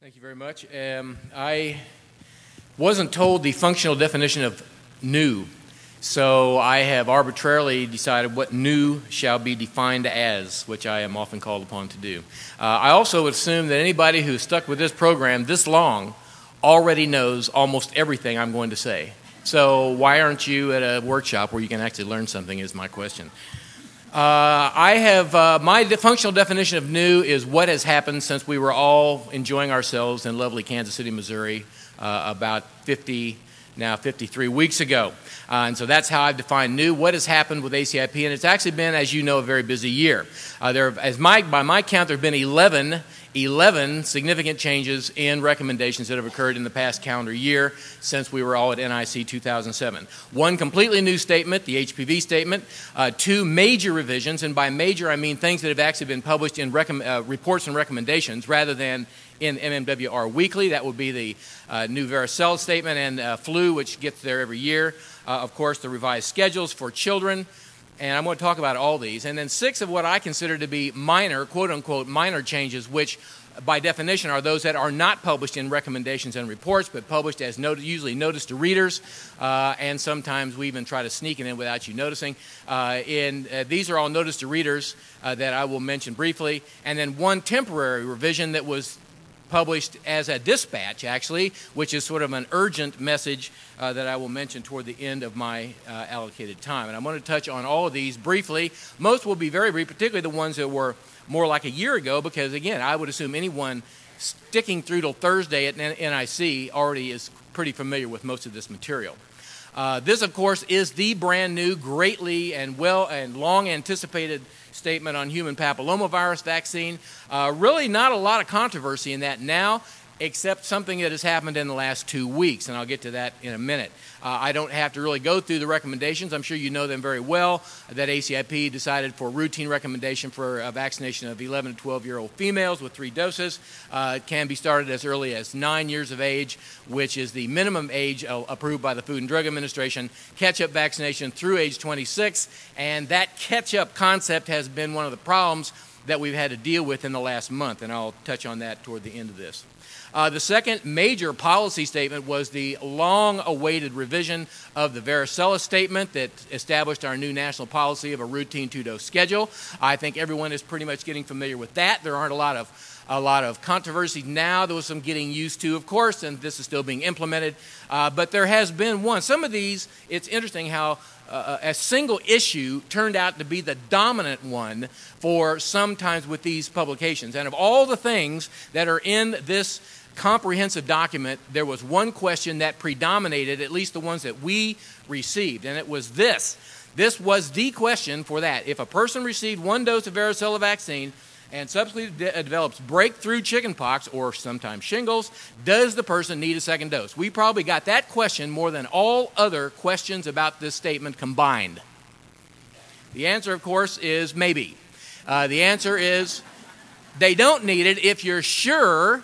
Thank you very much. I wasn't told the functional definition of new, so I have arbitrarily decided what new shall be defined as, which I am often called upon to do. I also would assume that anybody who's stuck with this program this long already knows almost everything I'm going to say. So why aren't you at a workshop where you can actually learn something is my question. My functional definition of new is what has happened since we were all enjoying ourselves in lovely Kansas City, Missouri, about 53 weeks ago. And so that's how I've defined new. What has happened with ACIP? And it's actually been, as you know, a very busy year. By my count, there have been 11 significant changes in recommendations that have occurred in the past calendar year since we were all at NIC 2007. One completely new statement, the HPV statement, two major revisions, and by major I mean things that have actually been published in reports and recommendations rather than in MMWR Weekly. That would be the new varicella statement and flu, which gets there every year. Of course, the revised schedules for children. And I'm going to talk about all these. And then 6 of what I consider to be minor, quote-unquote, minor changes, which by definition are those that are not published in recommendations and reports, but published as usually notice to readers, and sometimes we even try to sneak it in without you noticing. These are all notice to readers that I will mention briefly. And then one temporary revision that was published as a dispatch, actually, which is sort of an urgent message that I will mention toward the end of my allocated time. And I'm going to touch on all of these briefly. Most will be very brief, particularly the ones that were more like a year ago, because, again, I would assume anyone sticking through till Thursday at NIC already is pretty familiar with most of this material. This, of course, is the brand new, greatly and long anticipated statement on human papillomavirus vaccine. Really not a lot of controversy in that now, except something that has happened in the last 2 weeks, and I'll get to that in a minute. I don't have to really go through the recommendations. I'm sure you know them very well, that ACIP decided for routine recommendation for vaccination of 11 to 12-year-old females with 3 doses. It can be started as early as 9 years of age, which is the minimum age approved by the Food and Drug Administration. Catch-up vaccination through age 26, and that catch-up concept has been one of the problems that we've had to deal with in the last month, and I'll touch on that toward the end of this. The second major policy statement was the long-awaited revision of the varicella statement that established our new national policy of a routine 2-dose schedule. I think everyone is pretty much getting familiar with that. There aren't a lot of controversy now. There was some getting used to, of course, and this is still being implemented. But there has been one. Some of these, it's interesting how a single issue turned out to be the dominant one for sometimes with these publications. And of all the things that are in this comprehensive document, there was one question that predominated, at least the ones that we received, and it was this. This was the question for that. If a person received 1 dose of varicella vaccine and subsequently develops breakthrough chickenpox or sometimes shingles, does the person need a second dose? We probably got that question more than all other questions about this statement combined. The answer, of course, is maybe. The answer is they don't need it if you are sure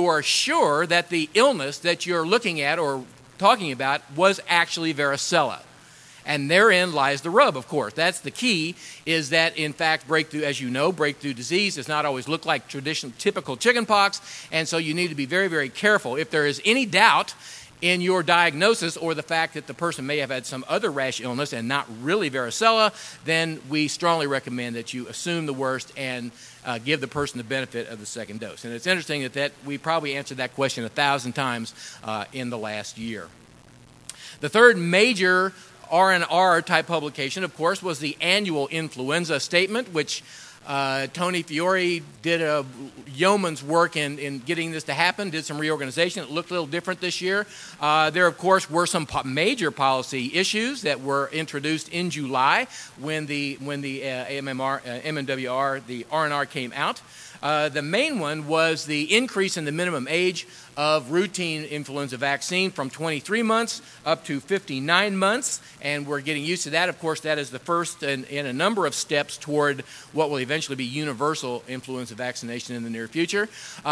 that the illness that you're looking at or talking about was actually varicella. And therein lies the rub, of course. That's the key, is that, in fact, breakthrough disease does not always look like typical chickenpox, and so you need to be very, very careful. If there is any doubt in your diagnosis or the fact that the person may have had some other rash illness and not really varicella, then we strongly recommend that you assume the worst and give the person the benefit of the second dose. And it's interesting that we probably answered that question 1,000 times in the last year. The third major R&R type publication, of course, was the annual influenza statement, which Tony Fiore did a yeoman's work in getting this to happen, did some reorganization. It looked a little different this year. There, of course, were some major policy issues that were introduced in July when the MMWR, the R&R came out. The main one was the increase in the minimum age of routine influenza vaccine from 23 months up to 59 months, and we're getting used to that. Of course, that is the first in a number of steps toward what will eventually be universal influenza vaccination in the near future.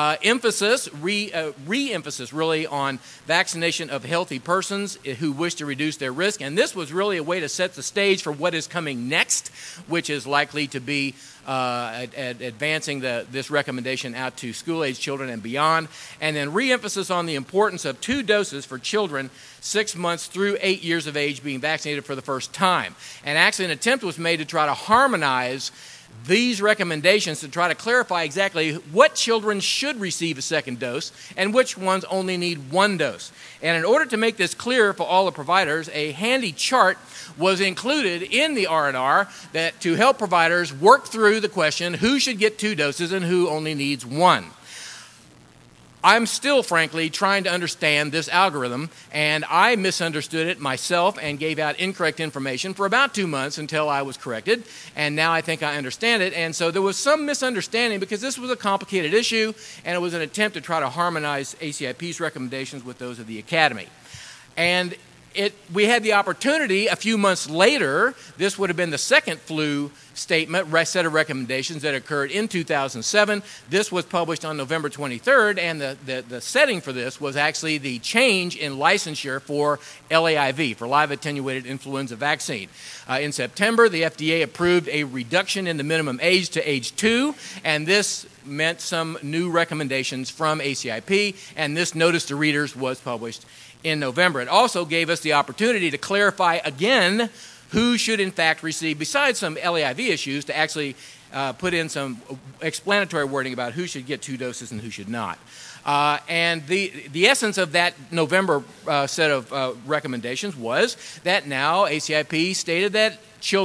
Re-emphasis really on vaccination of healthy persons who wish to reduce their risk, and this was really a way to set the stage for what is coming next, which is likely to be advancing this recommendation out to school-age children and beyond, and then re-emphasis on the importance of 2 doses for children 6 months through 8 years of age being vaccinated for the first time. And actually an attempt was made to try to harmonize these recommendations to try to clarify exactly what children should receive a second dose and which ones only need 1 dose. And in order to make this clear for all the providers, a handy chart was included in the R&R that to help providers work through the question who should get 2 doses and who only needs 1. I'm still, frankly, trying to understand this algorithm, and I misunderstood it myself and gave out incorrect information for about 2 months until I was corrected, and now I think I understand it. And so there was some misunderstanding because this was a complicated issue, and it was an attempt to try to harmonize ACIP's recommendations with those of the Academy. And we had the opportunity a few months later, this would have been the second flu statement, set of recommendations that occurred in 2007. This was published on November 23rd, and the setting for this was actually the change in licensure for LAIV, for live attenuated influenza vaccine. In September, the FDA approved a reduction in the minimum age to age 2, and this meant some new recommendations from ACIP, and this notice to readers was published in November. It also gave us the opportunity to clarify again who should in fact receive, besides some LAIV issues, to actually put in some explanatory wording about who should get 2 doses and who should not. And the essence of that November set of recommendations was that now ACIP stated that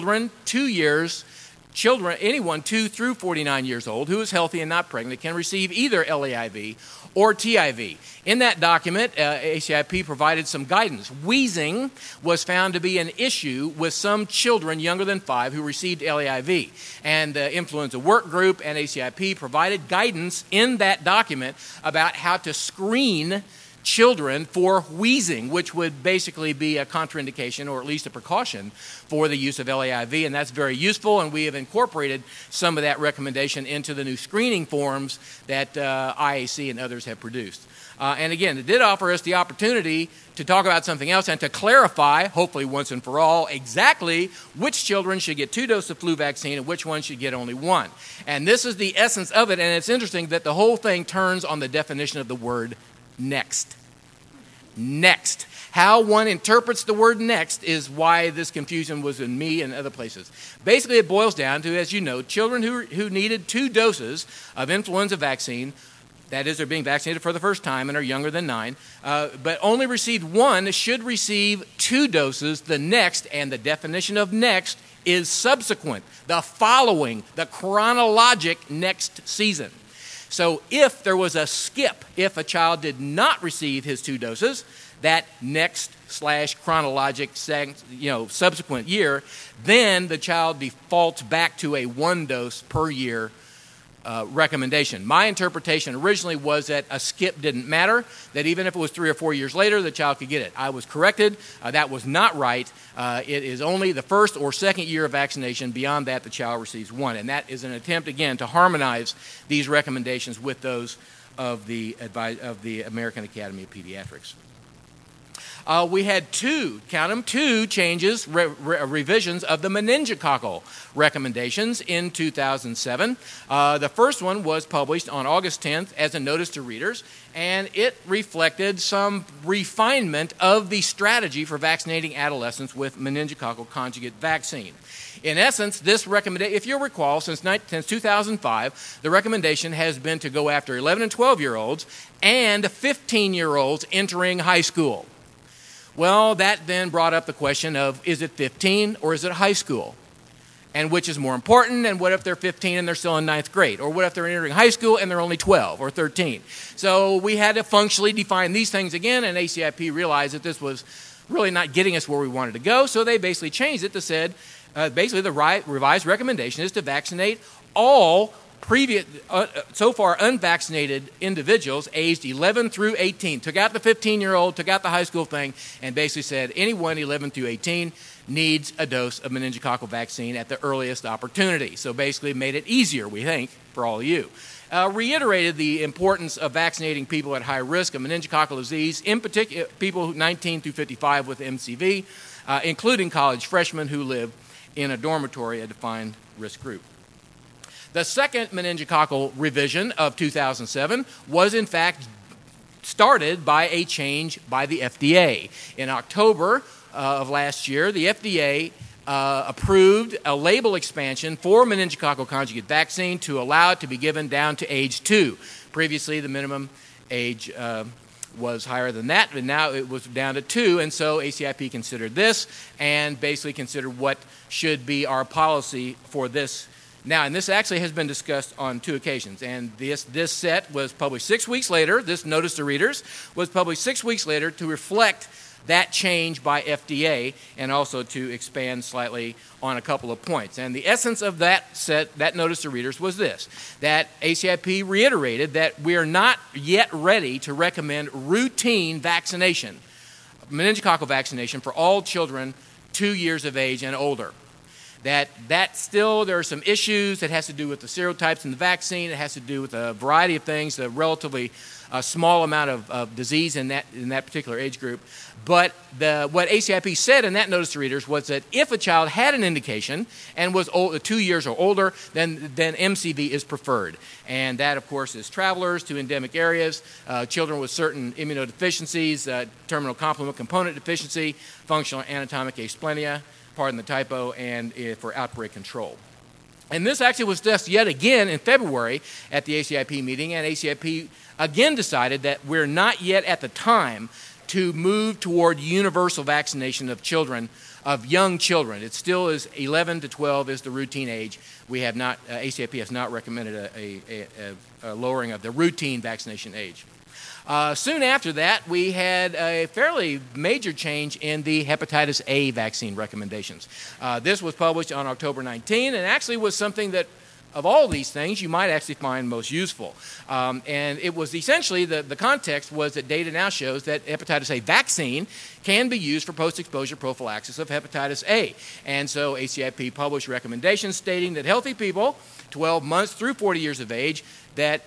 anyone 2 through 49 years old who is healthy and not pregnant can receive either LAIV or TIV. In that document, ACIP provided some guidance. Wheezing was found to be an issue with some children younger than 5 who received LAIV. And the Influenza Work Group and ACIP provided guidance in that document about how to screen children for wheezing, which would basically be a contraindication or at least a precaution for the use of LAIV, and that's very useful, and we have incorporated some of that recommendation into the new screening forms that IAC and others have produced. And again, it did offer us the opportunity to talk about something else and to clarify, hopefully once and for all, exactly which children should get 2 doses of flu vaccine and which ones should get only 1. And this is the essence of it, and it's interesting that the whole thing turns on the definition of the word next. Next. How one interprets the word next is why this confusion was in me and other places. Basically, it boils down to, as you know, children who needed 2 doses of influenza vaccine, that is, they're being vaccinated for the first time and are younger than 9, but only received 1, should receive 2 doses the next, and the definition of next is subsequent, the following, the chronologic next season. So if there was a skip, if a child did not receive his 2 doses, that next / chronologic subsequent year, then the child defaults back to a 1 dose per year recommendation. My interpretation originally was that a skip didn't matter, that even if it was 3 or 4 years later, the child could get it. I was corrected. That was not right. It is only the first or second year of vaccination. Beyond that, the child receives 1. And that is an attempt, again, to harmonize these recommendations with those of the American Academy of Pediatrics. We had 2 changes, revisions of the meningococcal recommendations in 2007. The first one was published on August 10th as a notice to readers, and it reflected some refinement of the strategy for vaccinating adolescents with meningococcal conjugate vaccine. In essence, this recommendation, if you'll recall, since 2005, the recommendation has been to go after 11 and 12-year-olds and 15-year-olds entering high school. Well, that then brought up the question of, is it 15 or is it high school? And which is more important? And what if they're 15 and they're still in 9th grade? Or what if they're entering high school and they're only 12 or 13? So we had to functionally define these things again, and ACIP realized that this was really not getting us where we wanted to go, so they basically changed it to said, basically the revised recommendation is to vaccinate all so far unvaccinated individuals aged 11 through 18. Took out the 15-year-old, took out the high school thing, and basically said anyone 11 through 18 needs a dose of meningococcal vaccine at the earliest opportunity. So basically made it easier, we think, for all of you. Reiterated the importance of vaccinating people at high risk of meningococcal disease, in particular people 19 through 55 with MCV, including college freshmen who live in a dormitory, a defined risk group. The second meningococcal revision of 2007 was, in fact, started by a change by the FDA. In October of last year, the FDA approved a label expansion for meningococcal conjugate vaccine to allow it to be given down to age 2. Previously, the minimum age was higher than that, but now it was down to 2, and so ACIP considered this and basically considered what should be our policy for this now. And this actually has been discussed on 2 occasions, and this set was published 6 weeks later. This notice to readers was published 6 weeks later to reflect that change by FDA and also to expand slightly on a couple of points. And the essence of that notice to readers was this, that ACIP reiterated that we are not yet ready to recommend routine vaccination, meningococcal vaccination for all children 2 years of age and older. That still, there are some issues that has to do with the serotypes in the vaccine. It has to do with a variety of things, the relatively small amount of disease in that particular age group. But what ACIP said in that notice to readers was that if a child had an indication and was 2 years or older, then MCV is preferred. And that, of course, is travelers to endemic areas, children with certain immunodeficiencies, terminal complement component deficiency, functional anatomic asplenia, pardon the typo, and for outbreak control. And this actually was discussed yet again in February at the ACIP meeting, and ACIP again decided that we're not yet at the time to move toward universal vaccination of children, of young children. It still is 11 to 12 is the routine age. We have not, ACIP has not recommended a lowering of the routine vaccination age. Soon after that, we had a fairly major change in the hepatitis A vaccine recommendations. This was published on October 19 and actually was something that, of all these things, you might actually find most useful. And it was essentially, the context was that data now shows that hepatitis A vaccine can be used for post-exposure prophylaxis of hepatitis A. And so ACIP published recommendations stating that healthy people, 12 months through 40 years of age, that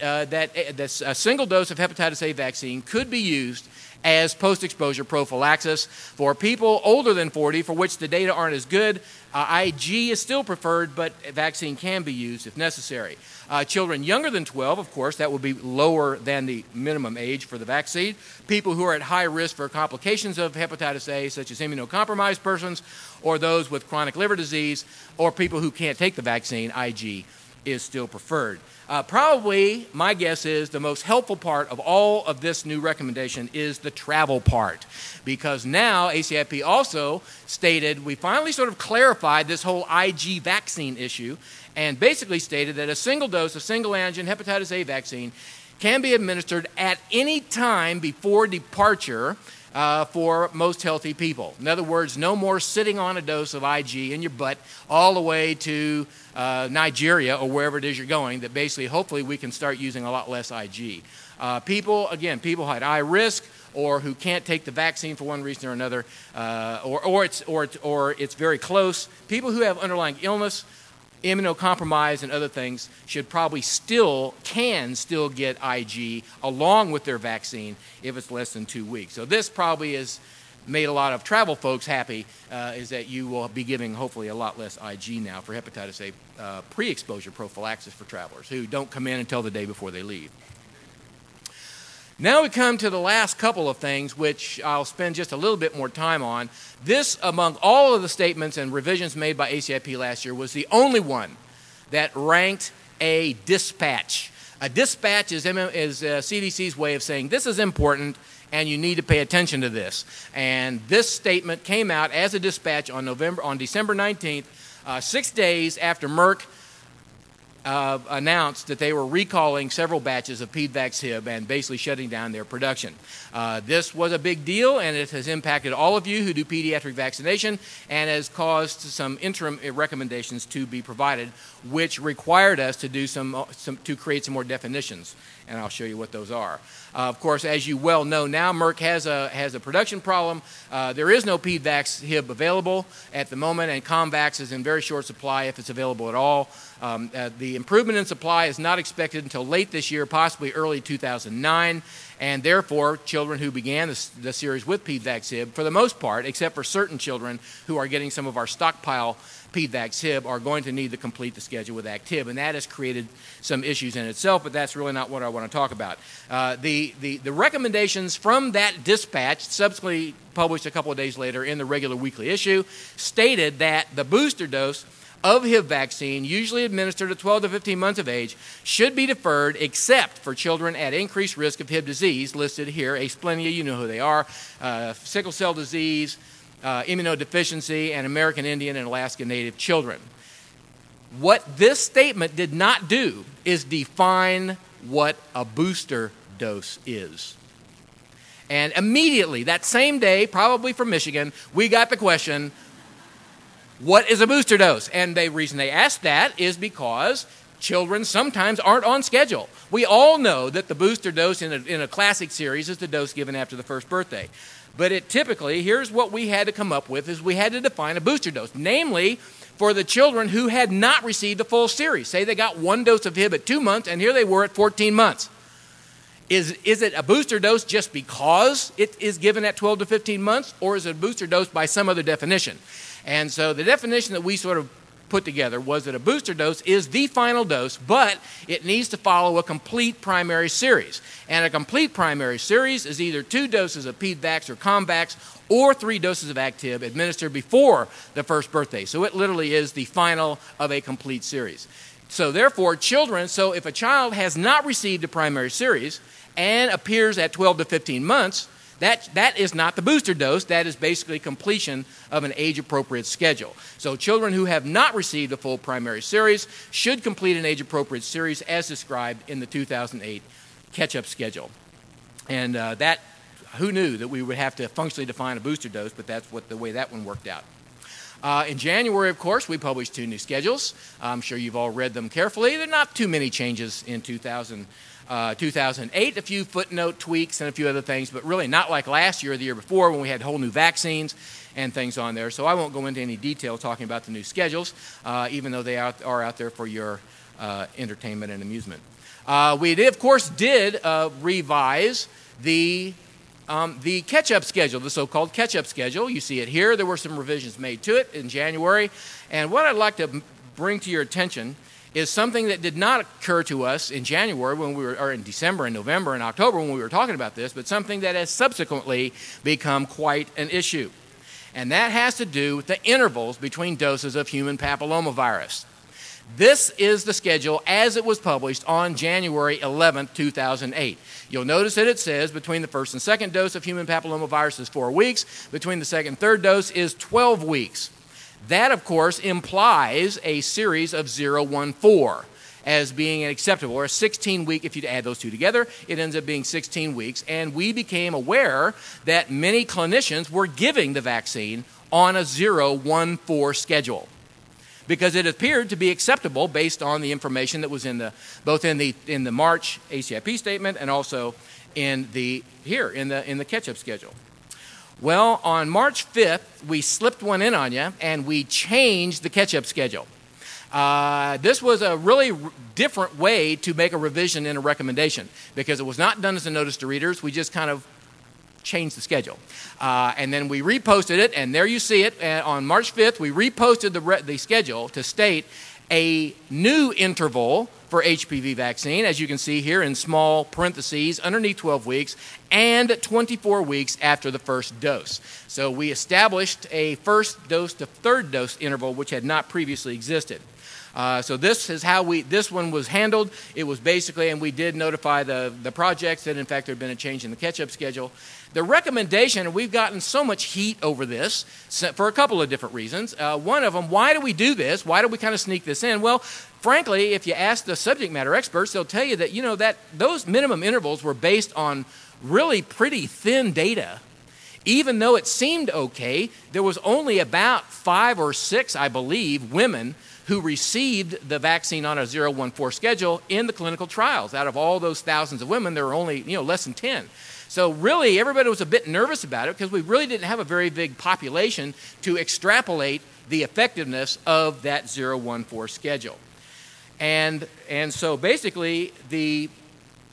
a single dose of hepatitis A vaccine could be used as post-exposure prophylaxis. For people older than 40, for which the data aren't as good, IG is still preferred, but a vaccine can be used if necessary. Children younger than 12, of course, that would be lower than the minimum age for the vaccine. People who are at high risk for complications of hepatitis A, such as immunocompromised persons, or those with chronic liver disease, or people who can't take the vaccine, IG is still preferred. Probably, my guess is, the most helpful part of all of this new recommendation is the travel part, because now ACIP also stated, we finally sort of clarified this whole IG vaccine issue, and basically stated that a single dose of single antigen hepatitis A vaccine can be administered at any time before departure for most healthy people. In other words, no more sitting on a dose of IG in your butt all the way to Nigeria or wherever it is you're going, that basically, hopefully, we can start using a lot less IG. People at high risk or who can't take the vaccine for one reason or another, or it's very close. People who have underlying illness, immunocompromised and other things should probably can still get IG along with their vaccine if it's less than 2 weeks. So this probably has made a lot of travel folks happy, is that you will be giving hopefully a lot less IG now for hepatitis A pre-exposure prophylaxis for travelers who don't come in until the day before they leave. Now we come to the last couple of things, which I'll spend just a little bit more time on. This, among all of the statements and revisions made by ACIP last year, was the only one that ranked a dispatch. A dispatch is CDC's way of saying this is important and you need to pay attention to this. And this statement came out as a dispatch on December 19th, 6 days after Merck announced that they were recalling several batches of PEDVAX-HIB and basically shutting down their production. This was a big deal, and it has impacted all of you who do pediatric vaccination and has caused some interim recommendations to be provided, which required us to do to create some more definitions, and I'll show you what those are. Of course, as you well know now, Merck has a production problem. There is no PEDVAX-HIB available at the moment, and COMVAX is in very short supply if it's available at all. The improvement in supply is not expected until late this year, possibly early 2009. And therefore, children who began the series with PEDVAC-SIB, for the most part, except for certain children who are getting some of our stockpile PEDVAC-SIB, are going to need to complete the schedule with ACTIV, and that has created some issues in itself, but that's really not what I want to talk about. The recommendations from that dispatch, subsequently published a couple of days later in the regular weekly issue, stated that the booster dose of HIV vaccine, usually administered at 12 to 15 months of age, should be deferred except for children at increased risk of HIV disease, listed here, asplenia, you know who they are, sickle cell disease, immunodeficiency, and American Indian and Alaska Native children. What this statement did not do is define what a booster dose is. And immediately, that same day, probably from Michigan, we got the question, what is a booster dose? And the reason they asked that is because children sometimes aren't on schedule. We all know that the booster dose in a classic series is the dose given after the first birthday. But it typically, here's what we had to come up with, is we had to define a booster dose, namely for the children who had not received a full series. Say they got one dose of HIV at 2 months, and here they were at 14 months. Is it a booster dose just because it is given at 12 to 15 months, or is it a booster dose by some other definition? And so the definition that we sort of put together was that a booster dose is the final dose, but it needs to follow a complete primary series. And a complete primary series is either 2 doses of PEDVAX or COMVAX or 3 doses of ACTIV administered before the first birthday. So it literally is the final of a complete series. So therefore, if a child has not received a primary series and appears at 12 to 15 months, that is not the booster dose. That is basically completion of an age-appropriate schedule. So children who have not received a full primary series should complete an age-appropriate series as described in the 2008 catch-up schedule. And who knew that we would have to functionally define a booster dose, but that's the way that one worked out. In January, of course, we published 2 new schedules. I'm sure you've all read them carefully. There are not too many changes in 2008, a few footnote tweaks and a few other things, but really not like last year or the year before when we had whole new vaccines and things on there. So I won't go into any detail talking about the new schedules, even though they are out there for your entertainment and amusement. We did, of course, revise the catch-up schedule, the so-called catch-up schedule. You see it here. There were some revisions made to it in January. And what I'd like to bring to your attention is something that did not occur to us in January or in December and November and October when we were talking about this, but something that has subsequently become quite an issue. And that has to do with the intervals between doses of human papillomavirus. This is the schedule as it was published on January 11, 2008. You'll notice that it says between the first and second dose of human papillomavirus is 4 weeks, between the second and third dose is 12 weeks. That, of course, implies a series of 0-1-4 as being acceptable, or a 16-week, if you add those two together, it ends up being 16 weeks. And we became aware that many clinicians were giving the vaccine on a 0-1-4 schedule, because it appeared to be acceptable based on the information that was both in the March ACIP statement and also in the catch-up schedule. Well, on March 5th, we slipped one in on you, and we changed the catch-up schedule. This was a really different way to make a revision in a recommendation, because it was not done as a notice to readers. We just kind of changed the schedule. And then we reposted it, and there you see it. On March 5th, we reposted the schedule to state a new interval for HPV vaccine, as you can see here in small parentheses underneath 12 weeks, and 24 weeks after the first dose. So we established a first dose to third dose interval, which had not previously existed. So this is how this one was handled. It was basically, and we did notify the projects that in fact there had been a change in the catch-up schedule. The recommendation, and we've gotten so much heat over this for a couple of different reasons. One of them, why do we do this? Why do we kind of sneak this in? Well, frankly, if you ask the subject matter experts, they'll tell you that, that those minimum intervals were based on really pretty thin data. Even though it seemed okay, there was only about 5 or 6, I believe, women who received the vaccine on a 0-1-4 schedule in the clinical trials. Out of all those thousands of women, there were only less than 10. So really, everybody was a bit nervous about it because we really didn't have a very big population to extrapolate the effectiveness of that 0-1-4 schedule. And so basically, the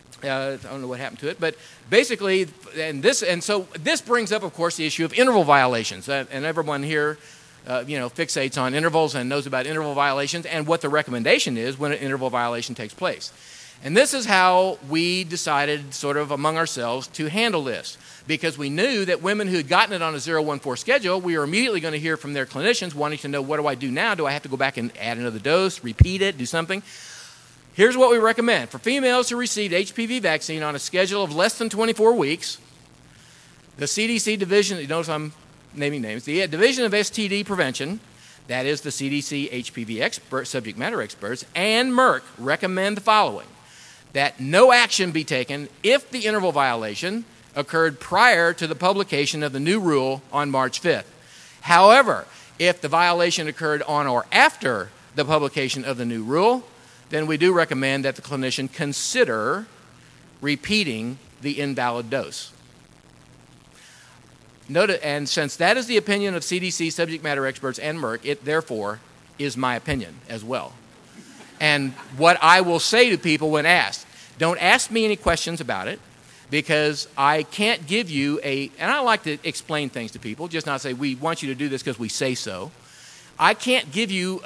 I don't know what happened to it, but basically, so this brings up, of course, the issue of interval violations, and everyone here, fixates on intervals and knows about interval violations and what the recommendation is when an interval violation takes place. And this is how we decided, sort of among ourselves, to handle this, because we knew that women who had gotten it on a 014 schedule, we were immediately going to hear from their clinicians wanting to know, what do I do now? Do I have to go back and add another dose, repeat it, do something? Here's what we recommend. For females who received HPV vaccine on a schedule of less than 24 weeks, the CDC division, you notice I'm naming names, the Division of STD Prevention, that is the CDC HPV subject matter experts, and Merck recommend the following: that no action be taken if the interval violation occurred prior to the publication of the new rule on March 5th. However, if the violation occurred on or after the publication of the new rule, then we do recommend that the clinician consider repeating the invalid dose. And since that is the opinion of CDC subject matter experts and Merck, it therefore is my opinion as well. And what I will say to people when asked, don't ask me any questions about it, because I can't give you and I like to explain things to people, just not say, we want you to do this because we say so. I can't give you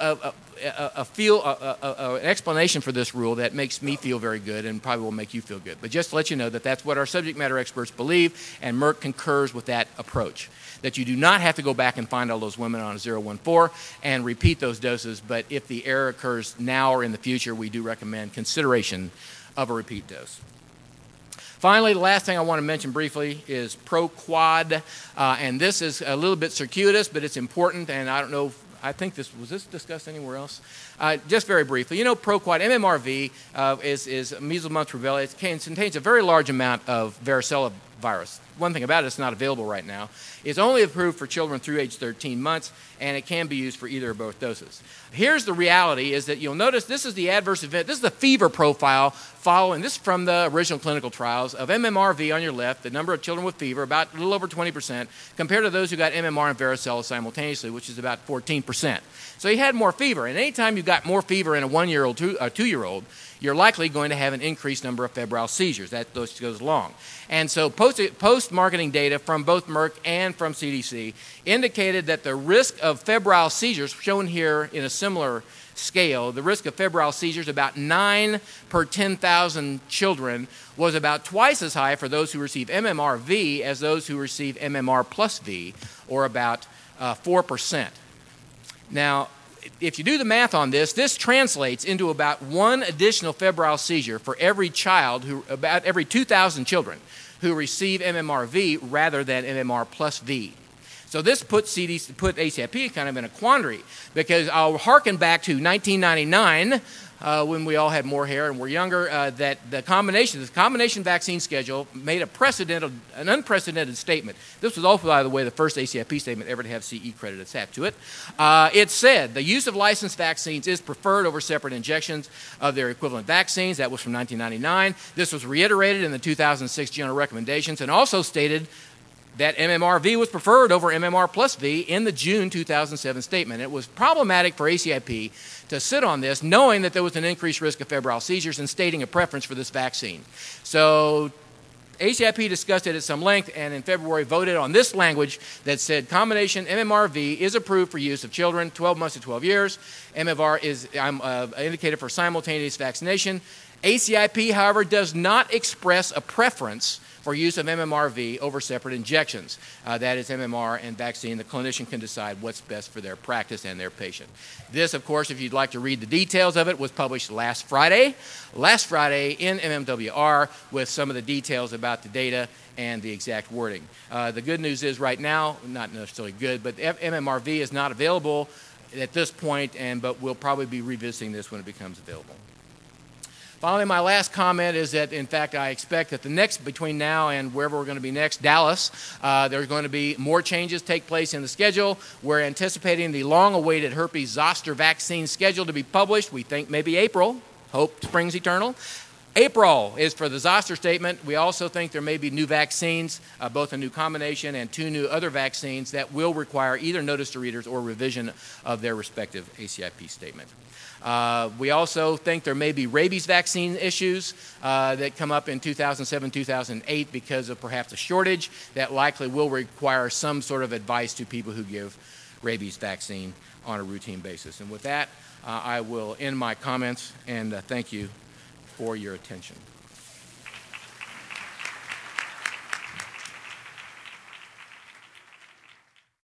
an explanation for this rule that makes me feel very good and probably will make you feel good. But just to let you know that that's what our subject matter experts believe, and Merck concurs with that approach, that you do not have to go back and find all those women on a 014 and repeat those doses, but if the error occurs now or in the future, we do recommend consideration of a repeat dose. Finally, the last thing I want to mention briefly is ProQuad, and this is a little bit circuitous, but it's important, and I don't know, I think was this discussed anywhere else? Just very briefly, ProQuad, MMRV, is measles, mumps, rubella. It contains a very large amount of varicella virus. One thing about it, it's not available right now. It's only approved for children through age 13 months, and it can be used for either or both doses. Here's the reality, is that you'll notice this is the adverse event. This is the fever profile following, this is from the original clinical trials of MMRV on your left, the number of children with fever, about a little over 20%, compared to those who got MMR and varicella simultaneously, which is about 14%. So you had more fever, and anytime you've got more fever in a 1-year-old, 2-year-old, you're likely going to have an increased number of febrile seizures. That goes along. And so post-marketing data from both Merck and from CDC indicated that the risk of febrile seizures, shown here in a similar scale, the risk of febrile seizures, about 9 per 10,000 children, was about twice as high for those who receive MMR-V as those who receive MMR plus V, or about 4%. Now, if you do the math on this, this translates into about 1 additional febrile seizure for every child, about every 2,000 children who receive MMR-V rather than MMR plus V. So this put ACIP kind of in a quandary, because I'll hearken back to 1999, when we all had more hair and were younger, that the combination vaccine schedule made an unprecedented statement. This was also, by the way, the first ACIP statement ever to have CE credit attached to it. It said the use of licensed vaccines is preferred over separate injections of their equivalent vaccines. That was from 1999. This was reiterated in the 2006 general recommendations, and also stated that MMR-V was preferred over MMR plus V in the June 2007 statement. It was problematic for ACIP to sit on this, knowing that there was an increased risk of febrile seizures and stating a preference for this vaccine. So ACIP discussed it at some length, and in February voted on this language that said combination MMR-V is approved for use of children 12 months to 12 years. MMR is indicated for simultaneous vaccination. ACIP, however, does not express a preference for use of MMR-V over separate injections. That is MMR and vaccine. The clinician can decide what's best for their practice and their patient. This, of course, if you'd like to read the details of it, was published last Friday in MMWR, with some of the details about the data and the exact wording. The good news is right now, not necessarily good, but MMR-V is not available at this point, but we'll probably be revisiting this when it becomes available. Finally, my last comment is that, in fact, I expect that between now and wherever we're going to be next, Dallas, there's going to be more changes take place in the schedule. We're anticipating the long-awaited herpes zoster vaccine schedule to be published. We think maybe April. Hope springs eternal. April is for the zoster statement. We also think there may be new vaccines, both a new combination and 2 new other vaccines that will require either notice to readers or revision of their respective ACIP statement. We also think there may be rabies vaccine issues that come up in 2007, 2008 because of perhaps a shortage that likely will require some sort of advice to people who give rabies vaccine on a routine basis. And with that, I will end my comments and thank you for your attention.